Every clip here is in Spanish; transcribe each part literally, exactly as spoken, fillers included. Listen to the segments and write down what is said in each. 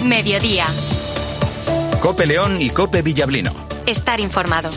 Mediodía. COPE León y COPE Villablino. Estar informado.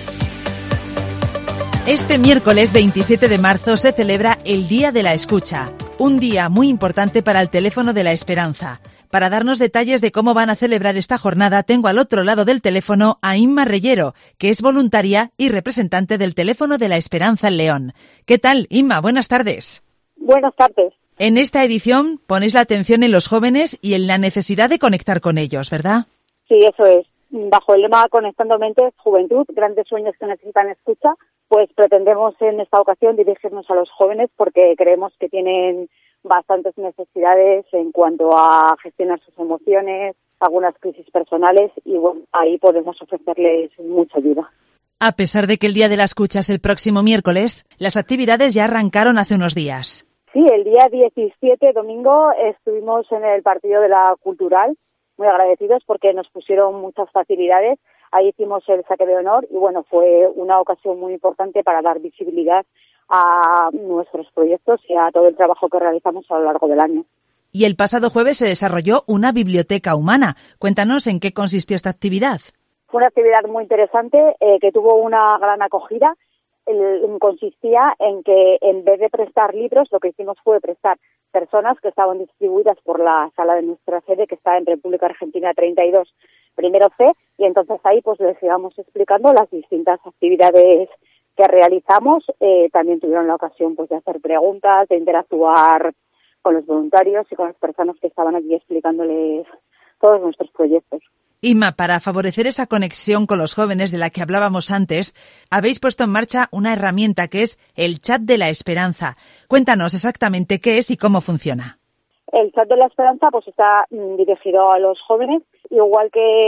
Este miércoles veintisiete de marzo se celebra el Día de la Escucha, un día muy importante para el Teléfono de la Esperanza. Para darnos detalles de cómo van a celebrar esta jornada, tengo al otro lado del teléfono a Inma Reyero, que es voluntaria y representante del Teléfono de la Esperanza en León. ¿Qué tal, Inma? Buenas tardes. Buenas tardes. En esta edición ponéis la atención en los jóvenes y en la necesidad de conectar con ellos, ¿verdad? Sí, eso es. Bajo el lema Conectando Mentes, Juventud, grandes sueños que necesitan escucha, pues pretendemos en esta ocasión dirigirnos a los jóvenes porque creemos que tienen bastantes necesidades en cuanto a gestionar sus emociones, algunas crisis personales y bueno, ahí podemos ofrecerles mucha ayuda. A pesar de que el Día de la Escucha es el próximo miércoles, las actividades ya arrancaron hace unos días. Sí, el día diecisiete, domingo, estuvimos en el partido de la Cultural, muy agradecidos porque nos pusieron muchas facilidades. Ahí hicimos el saque de honor y bueno, fue una ocasión muy importante para dar visibilidad a nuestros proyectos y a todo el trabajo que realizamos a lo largo del año. Y el pasado jueves se desarrolló una biblioteca humana. Cuéntanos en qué consistió esta actividad. Fue una actividad muy interesante eh, que tuvo una gran acogida. El, consistía en que en vez de prestar libros, lo que hicimos fue prestar personas que estaban distribuidas por la sala de nuestra sede, que está en República Argentina treinta y dos, primero C, y entonces ahí pues les íbamos explicando las distintas actividades que realizamos. Eh, también tuvieron la ocasión pues de hacer preguntas, de interactuar con los voluntarios y con las personas que estaban allí explicándoles todos nuestros proyectos. Inma, para favorecer esa conexión con los jóvenes de la que hablábamos antes, habéis puesto en marcha una herramienta que es el Chat de la Esperanza. Cuéntanos exactamente qué es y cómo funciona. El Chat de la Esperanza pues está mm, dirigido a los jóvenes, igual que